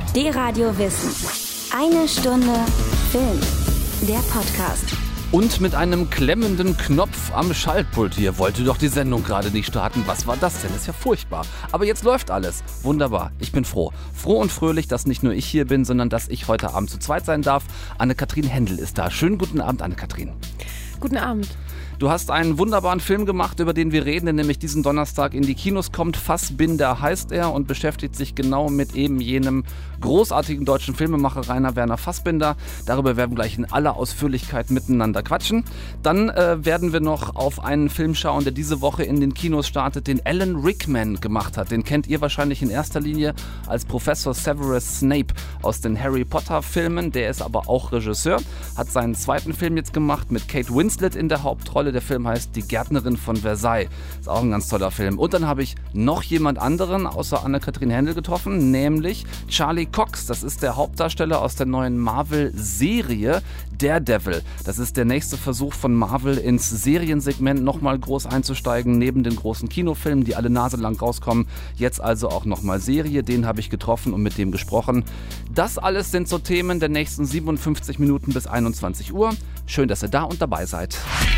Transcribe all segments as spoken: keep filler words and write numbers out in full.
D-Radio Wissen. Eine Stunde Film. Der Podcast. Und mit einem klemmenden Knopf am Schaltpult hier. Wollte doch die Sendung gerade nicht starten. Was war das denn? Das ist ja furchtbar. Aber jetzt läuft alles. Wunderbar. Ich bin froh. Froh und fröhlich, dass nicht nur ich hier bin, sondern dass ich heute Abend zu zweit sein darf. Anne-Kathrin Hendel ist da. Schönen guten Abend, Anne-Kathrin. Guten Abend. Du hast einen wunderbaren Film gemacht, über den wir reden, der nämlich diesen Donnerstag in die Kinos kommt. Fassbinder heißt er und beschäftigt sich genau mit eben jenem großartigen deutschen Filmemacher Rainer Werner Fassbinder. Darüber werden wir gleich in aller Ausführlichkeit miteinander quatschen. Dann äh, werden wir noch auf einen Film schauen, der diese Woche in den Kinos startet, den Alan Rickman gemacht hat. Den kennt ihr wahrscheinlich in erster Linie als Professor Severus Snape aus den Harry Potter Filmen. Der ist aber auch Regisseur, hat seinen zweiten Film jetzt gemacht mit Kate Winslet in der Hauptrolle. Der Film heißt Die Gärtnerin von Versailles. Ist auch ein ganz toller Film. Und dann habe ich noch jemand anderen außer Anne-Kathrin Hendel getroffen, nämlich Charlie Cox. Das ist der Hauptdarsteller aus der neuen Marvel-Serie Daredevil. Das ist der nächste Versuch von Marvel ins Seriensegment nochmal groß einzusteigen, neben den großen Kinofilmen, die alle naselang rauskommen. Jetzt also auch nochmal Serie. Den habe ich getroffen und mit dem gesprochen. Das alles sind so Themen der nächsten siebenundfünfzig Minuten bis einundzwanzig Uhr. Schön, dass ihr da und dabei seid.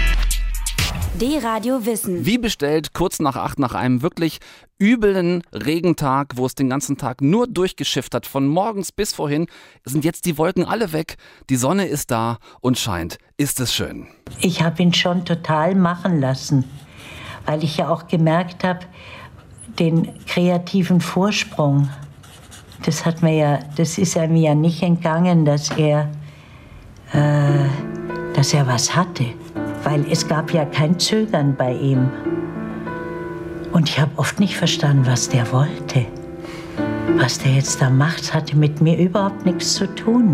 D-Radio Wissen. Wie bestellt, kurz nach acht, nach einem wirklich üblen Regentag, wo es den ganzen Tag nur durchgeschifft hat, von morgens bis vorhin, sind jetzt die Wolken alle weg, die Sonne ist da und scheint. Ist es schön? Ich habe ihn schon total machen lassen, weil ich ja auch gemerkt habe, den kreativen Vorsprung, das hat mir ja, das ist einem ja nicht entgangen, dass er, äh, dass er was hatte. Weil es gab ja kein Zögern bei ihm. Und ich habe oft nicht verstanden, was der wollte. Was der jetzt da macht, hatte mit mir überhaupt nichts zu tun.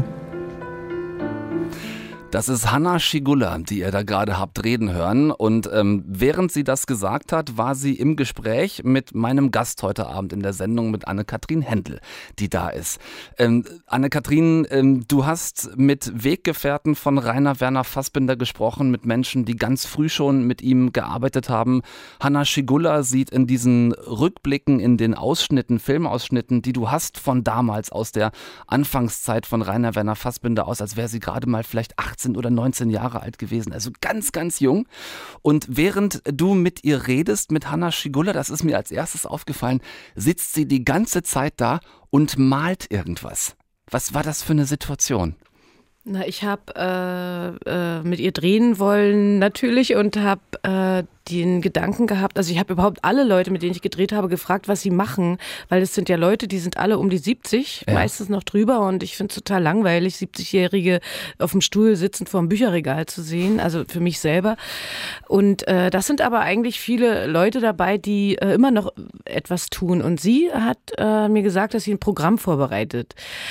Das ist Hanna Schygulla, die ihr da gerade habt reden hören. Und ähm, während sie das gesagt hat, war sie im Gespräch mit meinem Gast heute Abend in der Sendung, mit Anne-Kathrin Hendel, die da ist. Ähm, Anne-Kathrin, ähm, du hast mit Weggefährten von Rainer Werner Fassbinder gesprochen, mit Menschen, die ganz früh schon mit ihm gearbeitet haben. Hanna Schygulla sieht in diesen Rückblicken, in den Ausschnitten, Filmausschnitten, die du hast von damals, aus der Anfangszeit von Rainer Werner Fassbinder aus, als wäre sie gerade mal vielleicht achtzehn oder neunzehn Jahre alt gewesen, also ganz, ganz jung. Und während du mit ihr redest, mit Hanna Schygulla, das ist mir als erstes aufgefallen, sitzt sie die ganze Zeit da und malt irgendwas. Was war das für eine Situation? Na, ich habe äh, äh, mit ihr drehen wollen natürlich und habe äh, den Gedanken gehabt, also ich habe überhaupt alle Leute, mit denen ich gedreht habe, gefragt, was sie machen, weil es sind ja Leute, die sind alle um die siebzig, ja. Meistens noch drüber, und ich finde es total langweilig, siebzigjährige auf dem Stuhl sitzend vor dem Bücherregal zu sehen, also für mich selber. Und äh, das sind aber eigentlich viele Leute dabei, die äh, immer noch etwas tun, und sie hat äh, mir gesagt, dass sie ein Programm vorbereitet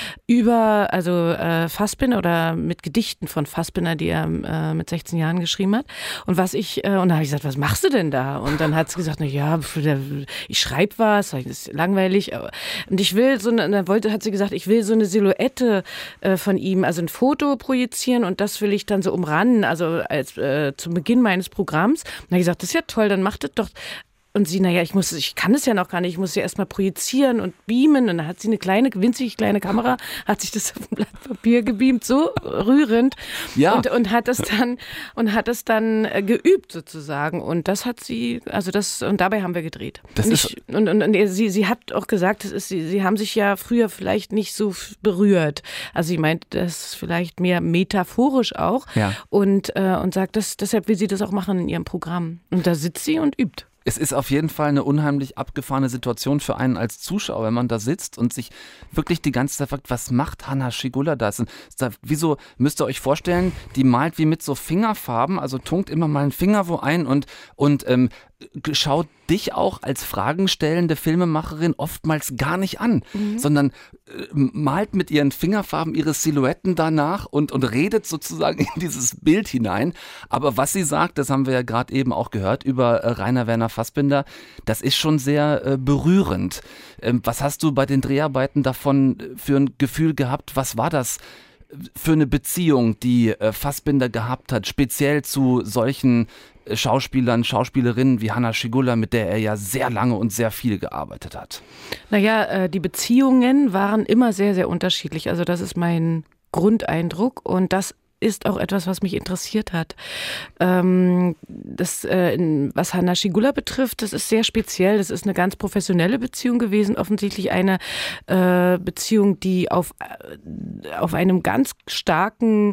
über, also äh, Fassbinder oder mit Gedichten von Fassbinder, die er äh, mit sechzehn Jahren geschrieben hat. Und was ich, äh, und da habe ich gesagt, was machst du denn da? Und dann hat sie gesagt, na ja, ich schreibe was, das ist langweilig. Und ich will so eine, dann wollte, hat sie gesagt, ich will so eine Silhouette äh, von ihm, also ein Foto projizieren, und das will ich dann so umranden, also als äh, zum Beginn meines Programms. Und dann habe ich gesagt, das ist ja toll, dann macht das doch. Und sie, naja, ich muss, ich kann es ja noch gar nicht, ich muss sie erstmal projizieren und beamen. Und dann hat sie eine kleine, winzig kleine Kamera, hat sich das auf ein Blatt Papier gebeamt, so rührend. Ja. Und, und hat das dann, und hat das dann äh, geübt sozusagen. Und das hat sie, also das, und dabei haben wir gedreht. Das und, ich, und, und, und sie, sie hat auch gesagt, das ist, sie, sie haben sich ja früher vielleicht nicht so berührt. Also sie meint das vielleicht mehr metaphorisch auch. Ja. Und, äh, und sagt, das, deshalb will sie das auch machen in ihrem Programm. Und da sitzt sie und übt. Es ist auf jeden Fall eine unheimlich abgefahrene Situation für einen als Zuschauer, wenn man da sitzt und sich wirklich die ganze Zeit fragt, was macht Hanna Schygulla da? Wieso müsst ihr euch vorstellen, die malt wie mit so Fingerfarben, also tunkt immer mal einen Finger wo ein und, und ähm, schaut dich auch als fragenstellende Filmemacherin oftmals gar nicht an, mhm. sondern äh, malt mit ihren Fingerfarben ihre Silhouetten danach und, und redet sozusagen in dieses Bild hinein. Aber was sie sagt, das haben wir ja gerade eben auch gehört über äh, Rainer Werner Fassbinder, das ist schon sehr äh, berührend. Ähm, was hast du bei den Dreharbeiten davon für ein Gefühl gehabt? Was war das für eine Beziehung, die äh, Fassbinder gehabt hat, speziell zu solchen Schauspielern, Schauspielerinnen wie Hanna Schygulla, mit der er ja sehr lange und sehr viel gearbeitet hat? Naja, die Beziehungen waren immer sehr, sehr unterschiedlich. Also das ist mein Grundeindruck und das ist auch etwas, was mich interessiert hat. Ähm, das, äh, was Hanna Schygulla betrifft, das ist sehr speziell. Das ist eine ganz professionelle Beziehung gewesen. Offensichtlich eine äh, Beziehung, die auf, äh, auf einem ganz starken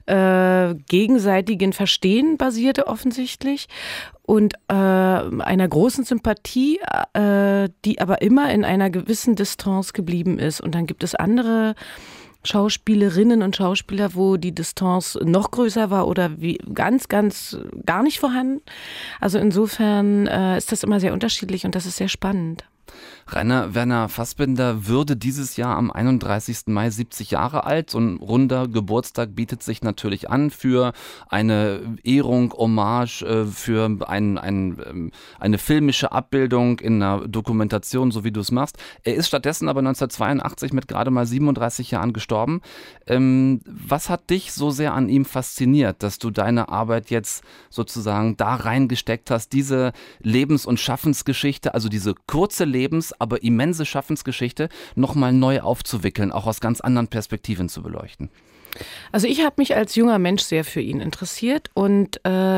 äh, gegenseitigen Verstehen basierte, offensichtlich. Und äh, einer großen Sympathie, äh, die aber immer in einer gewissen Distanz geblieben ist. Und dann gibt es andere Schauspielerinnen und Schauspieler, wo die Distanz noch größer war oder wie ganz, ganz gar nicht vorhanden. Also insofern äh, ist das immer sehr unterschiedlich und das ist sehr spannend. Rainer Werner Fassbinder würde dieses Jahr am einunddreißigsten Mai siebzig Jahre alt. So ein runder Geburtstag bietet sich natürlich an für eine Ehrung, Hommage, für ein, ein, eine filmische Abbildung in einer Dokumentation, so wie du es machst. Er ist stattdessen aber neunzehnhundertzweiundachtzig mit gerade mal siebenunddreißig Jahren gestorben. Ähm, was hat dich so sehr an ihm fasziniert, dass du deine Arbeit jetzt sozusagen da reingesteckt hast, diese Lebens- und Schaffensgeschichte, also diese kurze Lebens- aber immense Schaffensgeschichte nochmal neu aufzuwickeln, auch aus ganz anderen Perspektiven zu beleuchten? Also ich habe mich als junger Mensch sehr für ihn interessiert und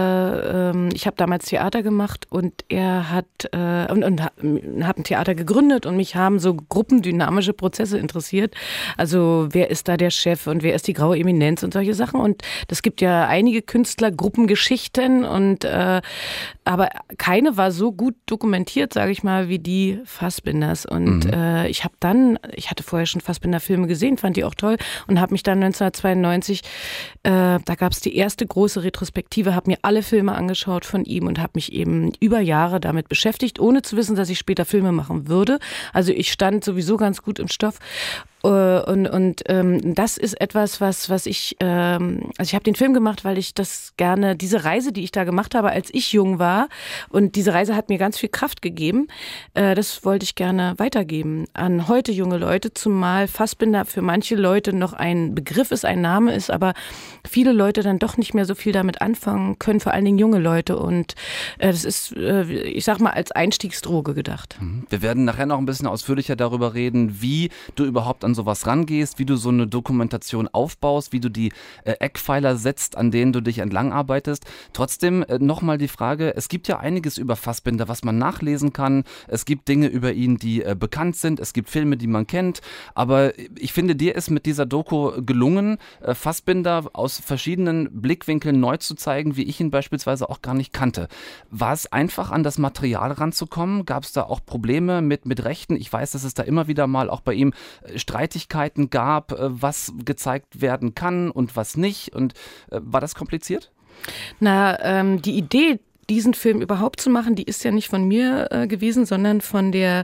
äh, äh, ich habe damals Theater gemacht und er hat äh, und, und habe ein Theater gegründet und mich haben so gruppendynamische Prozesse interessiert. Also wer ist da der Chef und wer ist die graue Eminenz und solche Sachen. Und das gibt ja einige Künstlergruppengeschichten und äh, aber keine war so gut dokumentiert, sage ich mal, wie die Fassbinders. Und mhm. äh, ich habe dann, ich hatte vorher schon Fassbinder-Filme gesehen, fand die auch toll und habe mich dann neunzehnhundertzweiundneunzig, äh, da gab es die erste große Retrospektive, habe mir alle Filme angeschaut von ihm und habe mich eben über Jahre damit beschäftigt, ohne zu wissen, dass ich später Filme machen würde. Also ich stand sowieso ganz gut im Stoff. Und, und ähm, das ist etwas, was, was ich, ähm, also ich habe den Film gemacht, weil ich das gerne, diese Reise, die ich da gemacht habe, als ich jung war, und diese Reise hat mir ganz viel Kraft gegeben, äh, das wollte ich gerne weitergeben an heute junge Leute, zumal Fassbinder für manche Leute noch ein Begriff ist, ein Name ist, aber viele Leute dann doch nicht mehr so viel damit anfangen können, vor allen Dingen junge Leute, und äh, das ist, äh, ich sag mal, als Einstiegsdroge gedacht. Wir werden nachher noch ein bisschen ausführlicher darüber reden, wie du überhaupt an sowas rangehst, wie du so eine Dokumentation aufbaust, wie du die äh, Eckpfeiler setzt, an denen du dich entlang arbeitest. Trotzdem äh, nochmal die Frage, es gibt ja einiges über Fassbinder, was man nachlesen kann. Es gibt Dinge über ihn, die äh, bekannt sind. Es gibt Filme, die man kennt. Aber ich finde, dir ist mit dieser Doku gelungen, äh, Fassbinder aus verschiedenen Blickwinkeln neu zu zeigen, wie ich ihn beispielsweise auch gar nicht kannte. War es einfach, an das Material ranzukommen? Gab es da auch Probleme mit, mit Rechten? Ich weiß, dass es da immer wieder mal auch bei ihm äh, Streitigkeiten gab, was gezeigt werden kann und was nicht. Und äh, war das kompliziert? Na, ähm, die Idee, diesen Film überhaupt zu machen, die ist ja nicht von mir äh, gewesen, sondern von der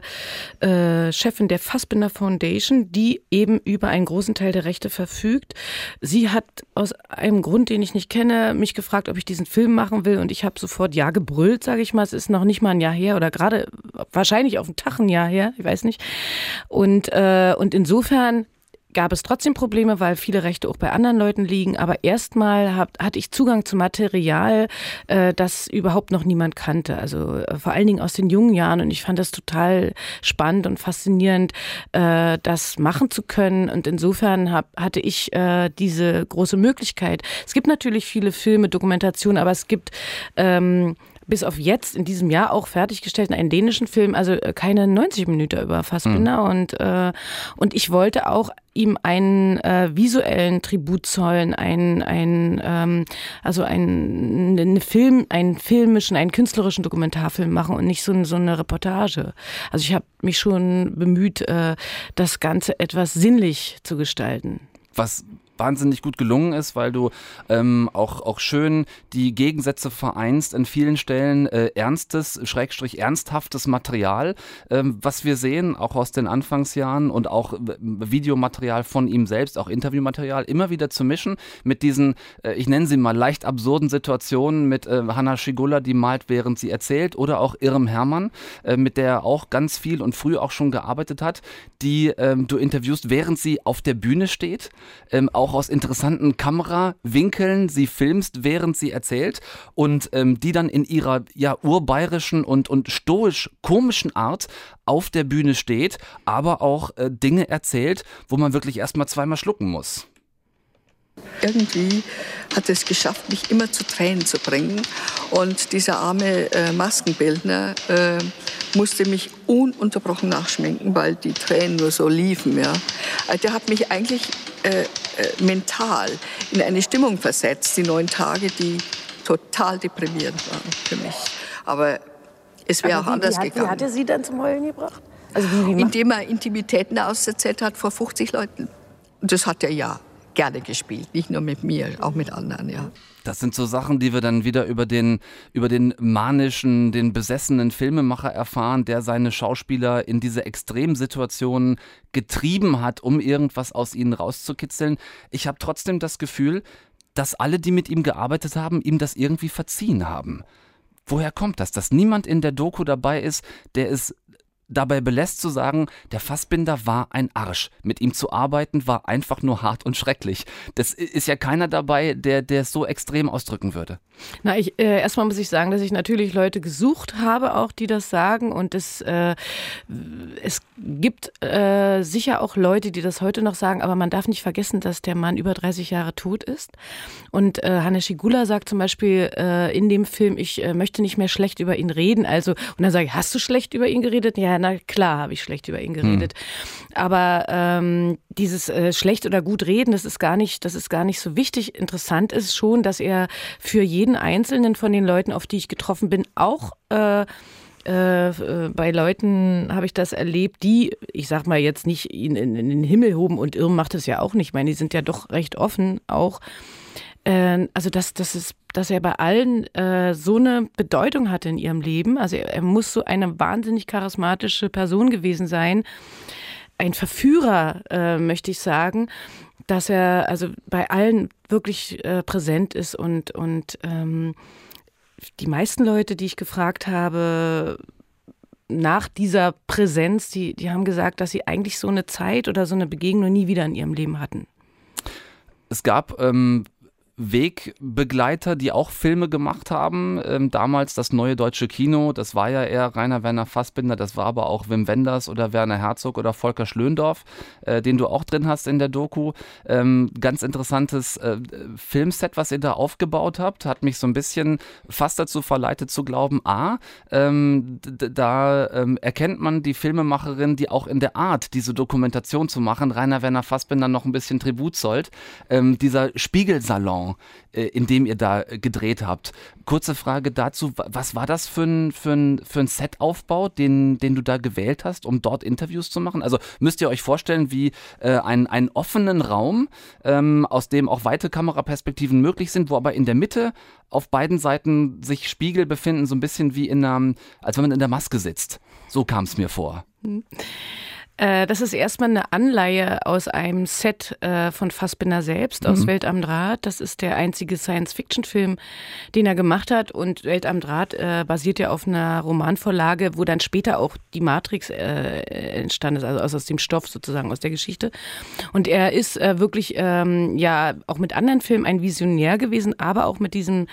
äh, Chefin der Fassbinder Foundation, die eben über einen großen Teil der Rechte verfügt. Sie hat aus einem Grund, den ich nicht kenne, mich gefragt, ob ich diesen Film machen will, und ich habe sofort ja gebrüllt, sage ich mal. Es ist noch nicht mal ein Jahr her oder gerade wahrscheinlich auf den Tag ein Jahr her, ich weiß nicht. Und, äh, und insofern gab es trotzdem Probleme, weil viele Rechte auch bei anderen Leuten liegen. Aber erstmal hab, hatte ich Zugang zu Material, äh, das überhaupt noch niemand kannte. Also äh, vor allen Dingen aus den jungen Jahren. Und ich fand das total spannend und faszinierend, äh, das machen zu können. Und insofern hab, hatte ich äh, diese große Möglichkeit. Es gibt natürlich viele Filme, Dokumentationen, aber es gibt ähm, bis auf jetzt in diesem Jahr auch fertiggestellten einen dänischen Film, also keine neunzig Minuten über Fassbinder. Mhm. Und, äh, und ich wollte auch ihm einen äh, visuellen Tribut zollen, einen, einen, ähm, also einen, einen Film, einen filmischen, einen künstlerischen Dokumentarfilm machen und nicht so, so eine Reportage. Also ich habe mich schon bemüht, äh, das Ganze etwas sinnlich zu gestalten. Was wahnsinnig gut gelungen ist, weil du ähm, auch, auch schön die Gegensätze vereinst, an vielen Stellen äh, ernstes, schrägstrich ernsthaftes Material, ähm, was wir sehen, auch aus den Anfangsjahren, und auch äh, Videomaterial von ihm selbst, auch Interviewmaterial, immer wieder zu mischen mit diesen, äh, ich nenne sie mal leicht absurden Situationen mit äh, Hanna Schygulla, die malt, während sie erzählt, oder auch Irm Hermann, äh, mit der er auch ganz viel und früh auch schon gearbeitet hat, die ähm, du interviewst, während sie auf der Bühne steht, ähm, auch auch aus interessanten Kamerawinkeln sie filmst, während sie erzählt und ähm, die dann in ihrer ja urbayerischen und, und stoisch-komischen Art auf der Bühne steht, aber auch äh, Dinge erzählt, wo man wirklich erstmal zweimal schlucken muss. Irgendwie hat es geschafft, mich immer zu Tränen zu bringen. Und dieser arme äh, Maskenbildner äh, musste mich ununterbrochen nachschminken, weil die Tränen nur so liefen. Ja. Also der hat mich eigentlich äh, äh, mental in eine Stimmung versetzt, die neun Tage, die total deprimierend waren für mich. Aber es wäre auch wie, anders wie hat, gegangen. Wie hat er Sie dann zum Heulen gebracht? Also wie, wie Indem er Intimitäten auserzählt hat vor fünfzig Leuten. Und das hat er ja gerne gespielt, nicht nur mit mir, auch mit anderen, ja. Das sind so Sachen, die wir dann wieder über den, über den manischen, den besessenen Filmemacher erfahren, der seine Schauspieler in diese Extremsituationen getrieben hat, um irgendwas aus ihnen rauszukitzeln. Ich habe trotzdem das Gefühl, dass alle, die mit ihm gearbeitet haben, ihm das irgendwie verziehen haben. Woher kommt das, dass niemand in der Doku dabei ist, der es dabei belässt zu sagen, der Fassbinder war ein Arsch. Mit ihm zu arbeiten war einfach nur hart und schrecklich. Das ist ja keiner dabei, der, der es so extrem ausdrücken würde. Na, ich, äh, erstmal muss ich sagen, dass ich natürlich Leute gesucht habe, auch die das sagen. Und es, äh, es gibt äh, sicher auch Leute, die das heute noch sagen. Aber man darf nicht vergessen, dass der Mann über dreißig Jahre tot ist. Und äh, Hannes Schigula sagt zum Beispiel äh, in dem Film, ich äh, möchte nicht mehr schlecht über ihn reden. Also, und dann sage ich, hast du schlecht über ihn geredet? Ja, na klar habe ich schlecht über ihn geredet. Hm. Aber ähm, dieses äh, schlecht oder gut reden, das ist gar nicht, das ist gar nicht so wichtig. Interessant ist schon, dass er für jeden Einzelnen von den Leuten, auf die ich getroffen bin, auch äh, äh, bei Leuten habe ich das erlebt, die, ich sag mal jetzt nicht ihn in, in den Himmel hoben, und Irm macht es ja auch nicht. Ich meine, die sind ja doch recht offen auch. Äh, also dass, dass, es, dass er bei allen äh, so eine Bedeutung hatte in ihrem Leben. Also er, er muss so eine wahnsinnig charismatische Person gewesen sein. Ein Verführer, äh, möchte ich sagen, dass er also bei allen wirklich äh, präsent ist und, und ähm, die meisten Leute, die ich gefragt habe, nach dieser Präsenz, die, die haben gesagt, dass sie eigentlich so eine Zeit oder so eine Begegnung nie wieder in ihrem Leben hatten. Es gab ähm Wegbegleiter, die auch Filme gemacht haben. Ähm, damals das Neue Deutsche Kino, das war ja eher Rainer Werner Fassbinder, das war aber auch Wim Wenders oder Werner Herzog oder Volker Schlöndorff, äh, den du auch drin hast in der Doku. Ähm, ganz interessantes äh, Filmset, was ihr da aufgebaut habt, hat mich so ein bisschen fast dazu verleitet zu glauben, a, ähm, d- da ähm, erkennt man die Filmemacherin, die auch in der Art, diese Dokumentation zu machen, Rainer Werner Fassbinder noch ein bisschen Tribut zollt. Ähm, dieser Spiegelsalon, in dem ihr da gedreht habt. Kurze Frage dazu, was war das für ein, für ein, für ein Setaufbau, den, den du da gewählt hast, um dort Interviews zu machen? Also müsst ihr euch vorstellen, wie äh, ein, einen offenen Raum, ähm, aus dem auch weite Kameraperspektiven möglich sind, wo aber in der Mitte auf beiden Seiten sich Spiegel befinden, so ein bisschen wie in einer, als wenn man in der Maske sitzt. So kam es mir vor. Hm. Das ist erstmal eine Anleihe aus einem Set äh, von Fassbinder selbst, aus mhm. Welt am Draht. Das ist der einzige Science-Fiction-Film, den er gemacht hat. Und Welt am Draht äh, basiert ja auf einer Romanvorlage, wo dann später auch die Matrix äh, entstanden ist, also aus dem Stoff sozusagen, aus der Geschichte. Und er ist äh, wirklich ähm, ja auch mit anderen Filmen ein Visionär gewesen, aber auch mit diesem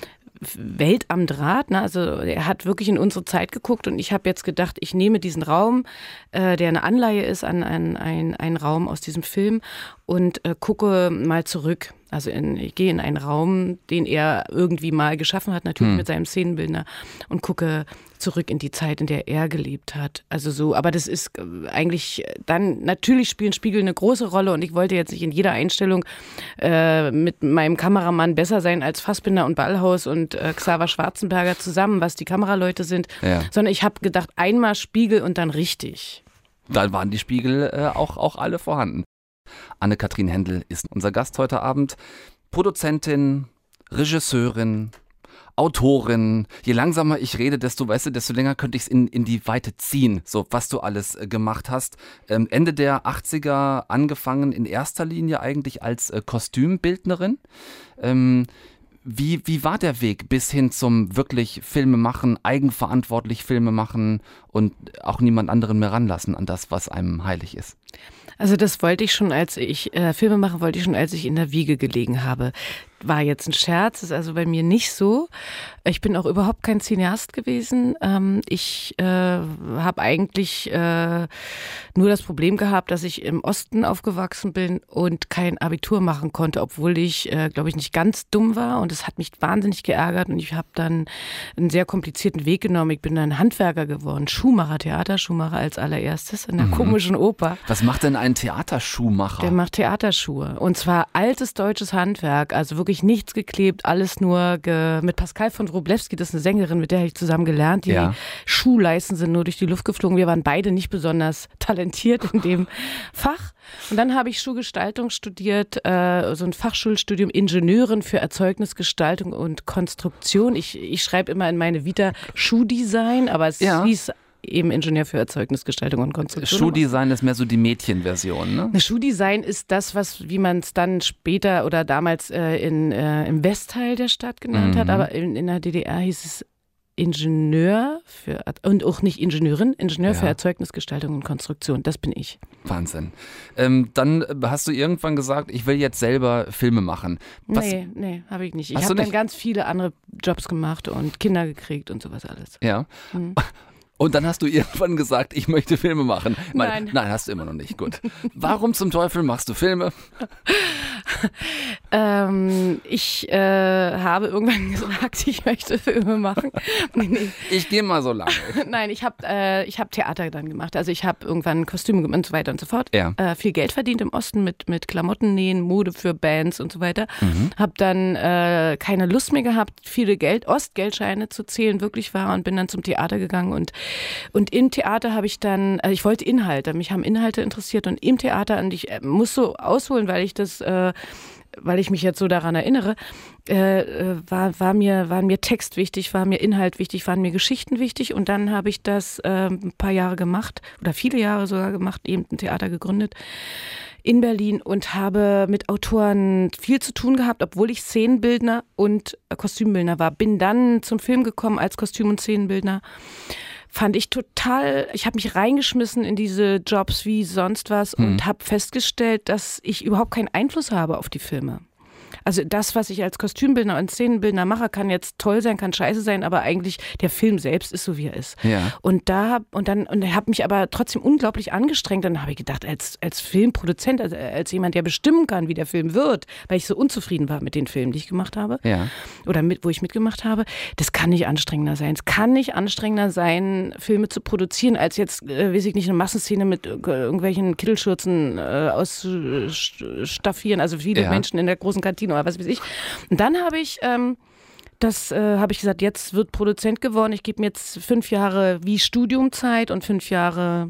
Welt am Draht, ne? Also er hat wirklich in unsere Zeit geguckt und ich habe jetzt gedacht, ich nehme diesen Raum, äh, der eine Anleihe ist an einen ein Raum aus diesem Film und äh, gucke mal zurück. Also in, ich gehe in einen Raum, den er irgendwie mal geschaffen hat, natürlich hm. mit seinem Szenenbildner, und gucke zurück in die Zeit, in der er gelebt hat. Also so, aber das ist eigentlich dann, natürlich spielen Spiegel eine große Rolle und ich wollte jetzt nicht in jeder Einstellung äh, mit meinem Kameramann besser sein als Fassbinder und Ballhaus und äh, Xaver Schwarzenberger zusammen, was die Kameraleute sind, ja. sondern ich habe gedacht, einmal Spiegel und dann richtig. Dann waren die Spiegel äh, auch, auch alle vorhanden. Anne-Kathrin Hendel ist unser Gast heute Abend. Produzentin, Regisseurin, Autorin. Je langsamer ich rede, desto, weißt du, desto länger könnte ich es in, in die Weite ziehen, so was du alles äh, gemacht hast. Ähm, Ende der achtziger angefangen in erster Linie eigentlich als äh, Kostümbildnerin. Ähm, Wie, wie war der Weg bis hin zum wirklich Filme machen, eigenverantwortlich Filme machen und auch niemand anderen mehr ranlassen an das, was einem heilig ist? Also das wollte ich schon, als ich, äh, Filme machen wollte ich schon, als ich in der Wiege gelegen habe. War jetzt ein Scherz, ist also bei mir nicht so. Ich bin auch überhaupt kein Cineast gewesen. Ähm, ich äh, habe eigentlich äh, nur das Problem gehabt, dass ich im Osten aufgewachsen bin und kein Abitur machen konnte, obwohl ich, äh, glaube ich, nicht ganz dumm war. Und es hat mich wahnsinnig geärgert und ich habe dann einen sehr komplizierten Weg genommen. Ich bin dann Handwerker geworden, Schuhmacher, Theaterschuhmacher als allererstes in der mhm. komischen Oper. Was macht denn ein Theaterschuhmacher? Der macht Theaterschuhe und zwar altes deutsches Handwerk, also wirklich nichts geklebt, alles nur ge- mit Pascal von Wroblewski, das ist eine Sängerin, mit der habe ich zusammen gelernt. Die ja. Schuhleisten sind nur durch die Luft geflogen. Wir waren beide nicht besonders talentiert in dem Fach. Und dann habe ich Schuhgestaltung studiert, äh, so ein Fachschulstudium Ingenieurin für Erzeugnisgestaltung und Konstruktion. Ich, ich schreibe immer in meine Vita Schuhdesign, aber es ja. hieß eben Ingenieur für Erzeugnisgestaltung und Konstruktion. Schuhdesign ist mehr so die Mädchenversion, ne? Schuhdesign ist das, was, wie man es dann später oder damals äh, in, äh, im Westteil der Stadt genannt mhm. hat, aber in, in der D D R hieß es Ingenieur für, und auch nicht Ingenieurin, Ingenieur ja. für Erzeugnisgestaltung und Konstruktion. Das bin ich. Wahnsinn. Ähm, dann hast du irgendwann gesagt, ich will jetzt selber Filme machen. Was? Nee, nee, habe ich nicht. Ich habe dann ganz viele andere Jobs gemacht und Kinder gekriegt und sowas alles. Ja. Mhm. Und dann hast du irgendwann gesagt, ich möchte Filme machen. Nein. Nein, hast du immer noch nicht. Gut. Warum zum Teufel machst du Filme? ähm, ich äh, habe irgendwann gesagt, ich möchte Filme machen. Nee, nee. Ich gehe mal so lange. Nein, ich habe äh, ich hab Theater dann gemacht. Also ich habe irgendwann Kostüme gemacht und so weiter und so fort. Ja. Äh, viel Geld verdient im Osten mit, mit Klamotten nähen, Mode für Bands und so weiter. Mhm. Habe dann äh, keine Lust mehr gehabt, viele Geld, Ostgeldscheine zu zählen, wirklich war, und bin dann zum Theater gegangen und Und im Theater habe ich dann, also ich wollte Inhalte, mich haben Inhalte interessiert, und im Theater, und ich muss so ausholen, weil ich das, äh, weil ich mich jetzt so daran erinnere, äh, war, war mir, waren mir Text wichtig, war mir Inhalt wichtig, waren mir Geschichten wichtig, und dann habe ich das äh, ein paar Jahre gemacht, oder viele Jahre sogar gemacht, eben ein Theater gegründet in Berlin und habe mit Autoren viel zu tun gehabt, obwohl ich Szenenbildner und Kostümbildner war. Bin dann zum Film gekommen als Kostüm- und Szenenbildner. Fand ich total, ich habe mich reingeschmissen in diese Jobs wie sonst was mhm. und habe festgestellt, dass ich überhaupt keinen Einfluss habe auf die Filme. Also das, was ich als Kostümbildner und Szenenbildner mache, kann jetzt toll sein, kann scheiße sein, aber eigentlich der Film selbst ist so, wie er ist. Ja. Und da und dann und habe mich aber trotzdem unglaublich angestrengt. Dann habe ich gedacht, als als Filmproduzent, also als jemand, der bestimmen kann, wie der Film wird, weil ich so unzufrieden war mit den Filmen, die ich gemacht habe, ja. oder mit, wo ich mitgemacht habe, das kann nicht anstrengender sein. Es kann nicht anstrengender sein, Filme zu produzieren, als jetzt, äh, weiß ich nicht, eine Massenszene mit äh, irgendwelchen Kittelschürzen äh, ausstaffieren, also viele ja. Menschen in der großen Kantine oder was weiß ich. Und dann habe ich, ähm, das äh, habe ich gesagt, jetzt wird Produzent geworden. Ich gebe mir jetzt fünf Jahre wie Studiumzeit und fünf Jahre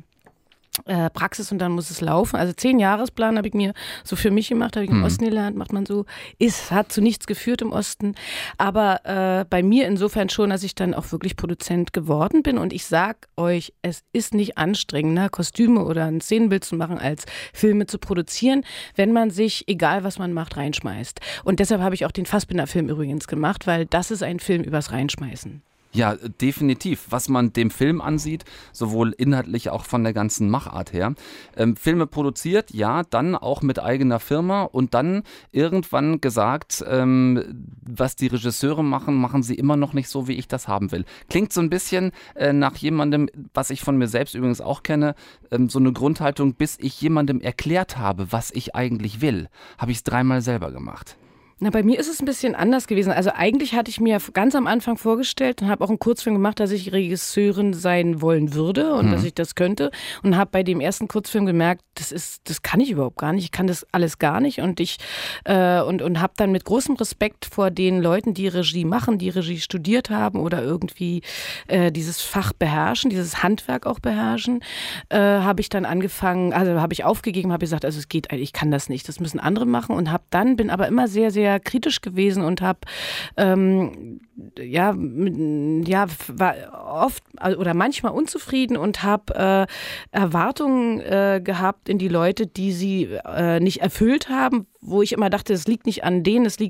äh, Praxis, und dann muss es laufen. Also zehn Jahresplan habe ich mir so für mich gemacht, habe ich im mhm. Osten gelernt, macht man so. Ist, hat zu nichts geführt im Osten. Aber äh, bei mir insofern schon, dass ich dann auch wirklich Produzent geworden bin. Und ich sag euch, es ist nicht anstrengender, Kostüme oder ein Szenenbild zu machen, als Filme zu produzieren, wenn man sich, egal was man macht, reinschmeißt. Und deshalb habe ich auch den Fassbinder-Film übrigens gemacht, weil das ist ein Film übers Reinschmeißen. Ja, definitiv. Was man dem Film ansieht, sowohl inhaltlich auch von der ganzen Machart her. Ähm, Filme produziert, ja, dann auch mit eigener Firma, und dann irgendwann gesagt, ähm, was die Regisseure machen, machen sie immer noch nicht so, wie ich das haben will. Klingt so ein bisschen äh, nach jemandem, was ich von mir selbst übrigens auch kenne, ähm, so eine Grundhaltung, bis ich jemandem erklärt habe, was ich eigentlich will, habe ich es dreimal selber gemacht. Na, bei mir ist es ein bisschen anders gewesen. Also eigentlich hatte ich mir ganz am Anfang vorgestellt und habe auch einen Kurzfilm gemacht, dass ich Regisseurin sein wollen würde und mhm. dass ich das könnte, und habe bei dem ersten Kurzfilm gemerkt, das ist, das kann ich überhaupt gar nicht. Ich kann das alles gar nicht, und ich äh, und und habe dann mit großem Respekt vor den Leuten, die Regie machen, die Regie studiert haben oder irgendwie äh, dieses Fach beherrschen, dieses Handwerk auch beherrschen, äh, habe ich dann angefangen, also habe ich aufgegeben, habe gesagt, also es geht, ich kann das nicht, das müssen andere machen, und habe dann bin aber immer sehr sehr kritisch gewesen und habe ähm, ja, ja, war oft oder manchmal unzufrieden und habe äh, Erwartungen äh, gehabt in die Leute, die sie äh, nicht erfüllt haben, wo ich immer dachte, es liegt nicht an denen, es liegt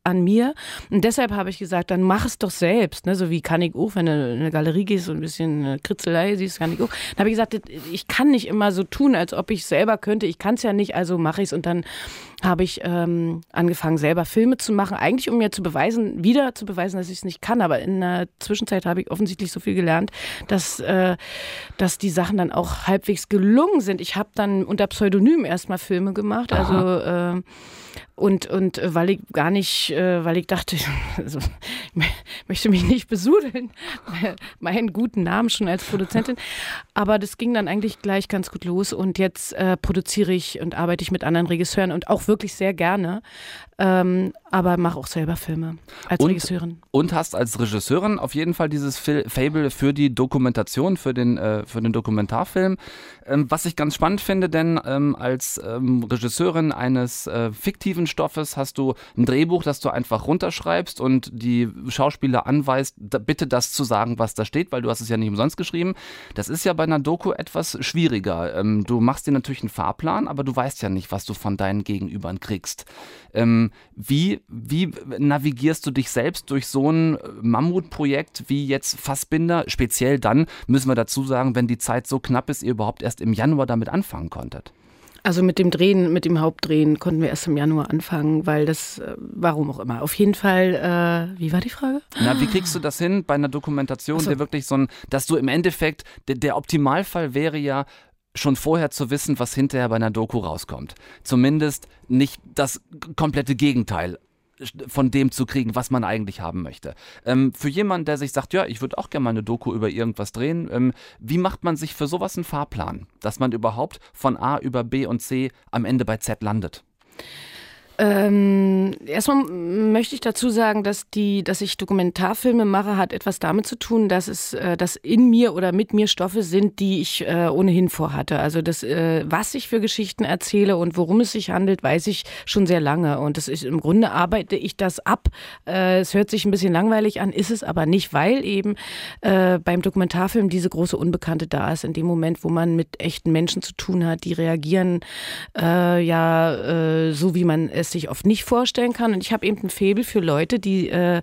an mir. Und deshalb habe ich gesagt, dann mach es doch selbst. Ne? So wie kann ich auch, wenn du in eine Galerie gehst und ein bisschen Kritzelei siehst, kann ich auch. Dann habe ich gesagt, ich kann nicht immer so tun, als ob ich selber könnte. Ich kann es ja nicht, also mache ich es. Und dann habe ich ähm, angefangen, selber Filme zu machen. Eigentlich, um mir zu beweisen, wieder zu beweisen, dass ich es nicht kann. Aber in der Zwischenzeit habe ich offensichtlich so viel gelernt, dass, äh, dass die Sachen dann auch halbwegs gelungen sind. Ich habe dann unter Pseudonym erstmal Filme gemacht. Also äh, Und, und weil ich gar nicht, weil ich dachte, also, ich möchte mich nicht besudeln, meinen guten Namen schon als Produzentin, aber das ging dann eigentlich gleich ganz gut los und jetzt äh, produziere ich und arbeite ich mit anderen Regisseuren und auch wirklich sehr gerne, ähm, aber mache auch selber Filme als und, Regisseurin. Und hast als Regisseurin auf jeden Fall dieses Faible für die Dokumentation, für den, äh, für den Dokumentarfilm, ähm, was ich ganz spannend finde, denn ähm, als ähm, Regisseurin eines äh, fiktiven Stoffes hast du ein Drehbuch, das du einfach runterschreibst und die Schauspieler anweist, da, bitte das zu sagen, was da steht, weil du hast es ja nicht umsonst geschrieben. Das ist ja bei einer Doku etwas schwieriger. Ähm, du machst dir natürlich einen Fahrplan, aber du weißt ja nicht, was du von deinen Gegenübern kriegst. Ähm, wie, wie navigierst du dich selbst durch so ein Mammutprojekt wie jetzt Fassbinder? Speziell dann, müssen wir dazu sagen, wenn die Zeit so knapp ist, ihr überhaupt erst im Januar damit anfangen konntet. Also mit dem Drehen, mit dem Hauptdrehen konnten wir erst im Januar anfangen, weil das, warum auch immer. Auf jeden Fall, äh, wie war die Frage? Na, wie kriegst du das hin bei einer Dokumentation, so. der wirklich so ein, dass du im Endeffekt, der, der Optimalfall wäre ja, schon vorher zu wissen, was hinterher bei einer Doku rauskommt. Zumindest nicht das komplette Gegenteil von dem zu kriegen, was man eigentlich haben möchte. Ähm, für jemanden, der sich sagt, ja, ich würde auch gerne mal eine Doku über irgendwas drehen, ähm, wie macht man sich für sowas einen Fahrplan, dass man überhaupt von A über B und C am Ende bei Z landet? Ähm, erstmal möchte ich dazu sagen, dass die, dass ich Dokumentarfilme mache, hat etwas damit zu tun, dass es, äh, dass in mir oder mit mir Stoffe sind, die ich äh, ohnehin vorhatte. Also das, äh, was ich für Geschichten erzähle und worum es sich handelt, weiß ich schon sehr lange. Und das ist, im Grunde arbeite ich das ab. Äh, es hört sich ein bisschen langweilig an, ist es aber nicht, weil eben äh, beim Dokumentarfilm diese große Unbekannte da ist. In dem Moment, wo man mit echten Menschen zu tun hat, die reagieren äh, ja äh, so, wie man es sich oft nicht vorstellen kann. Und ich habe eben ein Faible für Leute, die äh,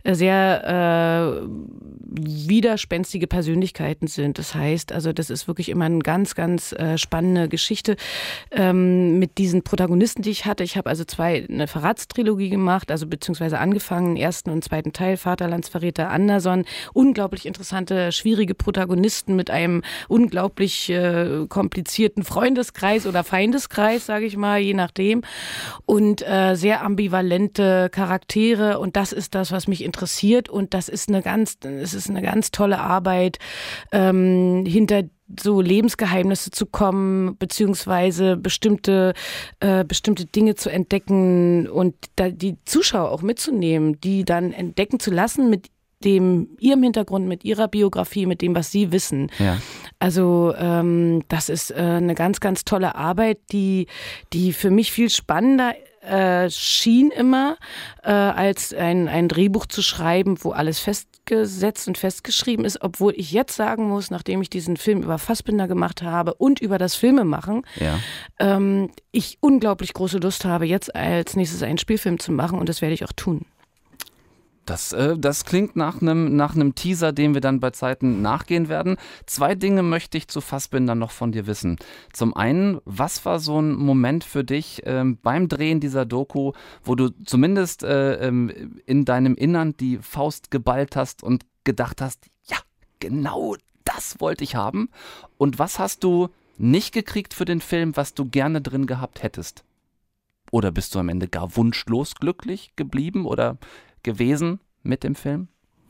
sehr äh, widerspenstige Persönlichkeiten sind. Das heißt, also das ist wirklich immer eine ganz, ganz äh, spannende Geschichte ähm, mit diesen Protagonisten, die ich hatte. Ich habe also zwei, eine Verratstrilogie gemacht, also beziehungsweise angefangen, ersten und zweiten Teil, Vaterlandsverräter, Anderson. Unglaublich interessante, schwierige Protagonisten mit einem unglaublich äh, komplizierten Freundeskreis oder Feindeskreis, sage ich mal, je nachdem. Und äh, sehr ambivalente Charaktere und das ist das, was mich interessiert und das ist eine ganz, es ist eine ganz tolle Arbeit, ähm, hinter so Lebensgeheimnisse zu kommen, beziehungsweise bestimmte, äh, bestimmte Dinge zu entdecken und da die Zuschauer auch mitzunehmen, die dann entdecken zu lassen mit dem ihrem Hintergrund, mit ihrer Biografie, mit dem, was sie wissen. Ja. Also ähm, das ist äh, eine ganz, ganz tolle Arbeit, die, die für mich viel spannender äh, schien immer, äh, als ein, ein Drehbuch zu schreiben, wo alles festgesetzt und festgeschrieben ist, obwohl ich jetzt sagen muss, nachdem ich diesen Film über Fassbinder gemacht habe und über das Filmemachen, ja. ähm, ich unglaublich große Lust habe, jetzt als nächstes einen Spielfilm zu machen und das werde ich auch tun. Das, äh, das klingt nach einem nach einem Teaser, dem wir dann bei Zeiten nachgehen werden. Zwei Dinge möchte ich zu Fassbinder noch von dir wissen. Zum einen, was war so ein Moment für dich ähm, beim Drehen dieser Doku, wo du zumindest äh, ähm, in deinem Innern die Faust geballt hast und gedacht hast, ja, genau das wollte ich haben? Und was hast du nicht gekriegt für den Film, was du gerne drin gehabt hättest? Oder bist du am Ende gar wunschlos glücklich geblieben oder gewesen mit dem Film?